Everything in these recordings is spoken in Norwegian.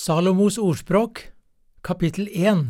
Salomos ordspråk, kapittel 1.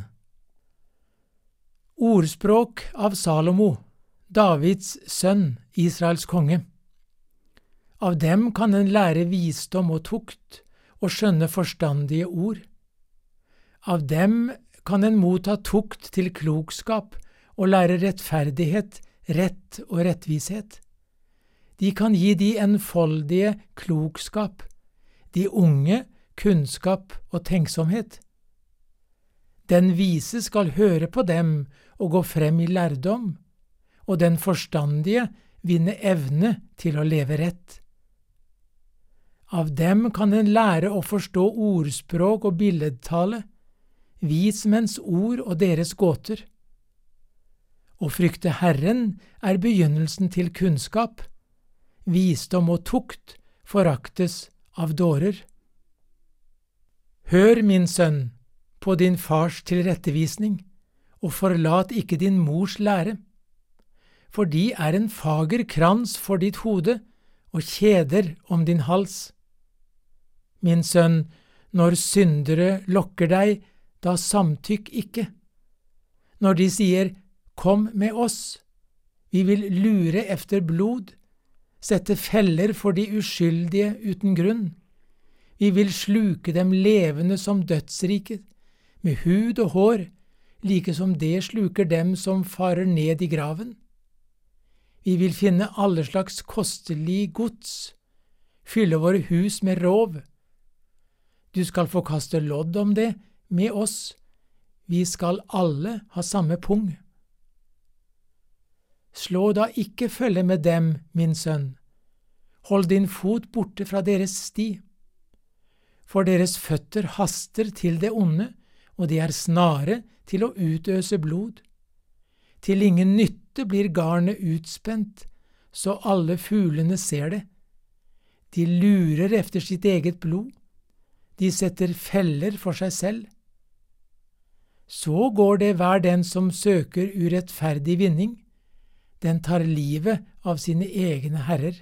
Ordspråk av Salomo, Davids sønn, Israels konge. Av dem kan en lære visdom og tukt, og skjønne forstandige ord. Av dem kan en motta tukt til klokskap, og lære rettferdighet, rett og rettvishet. De kan gi de enfoldige klokskap, de unge kunnskap og tenksomhet. Den vise skal høre på dem og gå frem i lærdom, og den forstandige vinne evne til å leve rett. Av dem kan en lære å forstå ordspråk og billedtale, vismenns ord og deres gåter. Å frykte Herren er begynnelsen til kunnskap, visdom og tukt foraktes av dårer. Hør, min sønn, på din fars tilrettevisning, og forlat ikke din mors lære. For de er en fager krans for ditt hode, og kjeder om din hals. Min sønn, når syndere lokker deg, da samtykk ikke. Når de sier, kom med oss, vi vil lure efter blod, sette feller for de uskyldige uten grunn. Vi vil sluke dem levende som dødsriket, med hud og hår, like som det sluker dem som farer ned i graven. Vi vil finne alle slags kostelig gods, fylle våre hus med rov. Du skal få kaste lodd om det med oss, vi skal alle ha samme pung. Slå da ikke følge med dem, min sønn. Hold din fot borte fra deres sti. For deres føtter haster til det onde, og de er snare til å utøse blod. Til ingen nytte blir garnet utspent, så alle fuglene ser det. De lurer efter sitt eget blod. De setter feller for seg selv. Så går det hver den som søker urettferdig vinning. Den tar livet av sine egne herrer.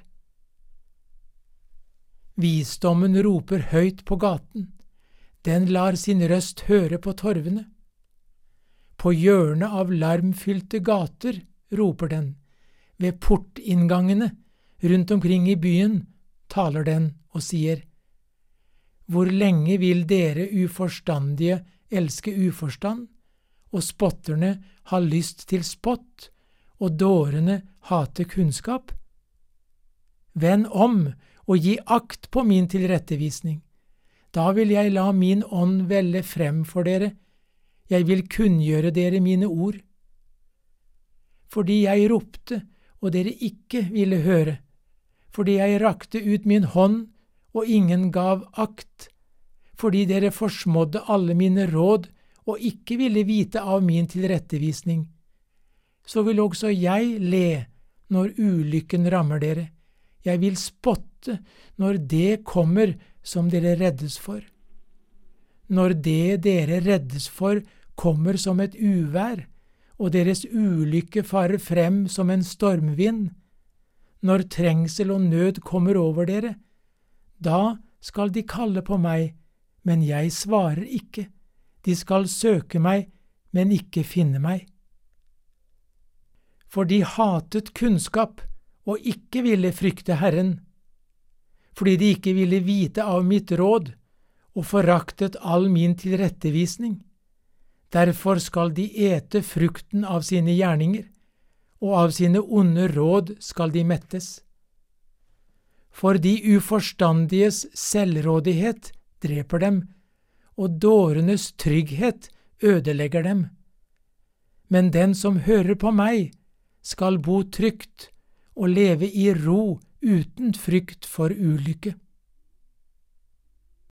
Visdommen roper høyt på gaten, den lar sin røst høre på torvene. På hjørnet av larmfylte gater roper den, ved portinngangene rundt omkring i byen taler den og sier, hvor lenge vil dere uforstandige elske uforstand, og spotterne ha lyst til spott, og dårene hate kunnskap? Vend om og gi akt på min tilrettevisning. Da vil jeg la min ånd velle frem for dere. Jeg vil kunngjøre dere mine ord. Fordi jeg ropte, og dere ikke ville høre. Fordi jeg rakte ut min hånd, og ingen gav akt. Fordi dere forsmådde alle mine råd, og ikke ville vite av min tilrettevisning. Så vil også jeg le når ulykken rammer dere. Jeg vil spotte når det kommer som dere reddes for. Når det dere reddes for kommer som et uvær, og deres ulykke farer frem som en stormvind, når trengsel og nød kommer over dere, da skal de kalle på meg, men jeg svarer ikke. De skal søke meg, men ikke finne meg. For de hatet kunnskap, og ikke ville frykte Herren, fordi de ikke ville vite av mitt råd, og foraktet all min tilrettevisning. Derfor skal de ete frukten av sine gjerninger, og av sine onde råd skal de mettes. For de uforstandiges selvrådighet dreper dem, og dårenes trygghet ødelegger dem. Men den som hører på meg, skal bo trygt, og leve i ro uten frykt for ulykke.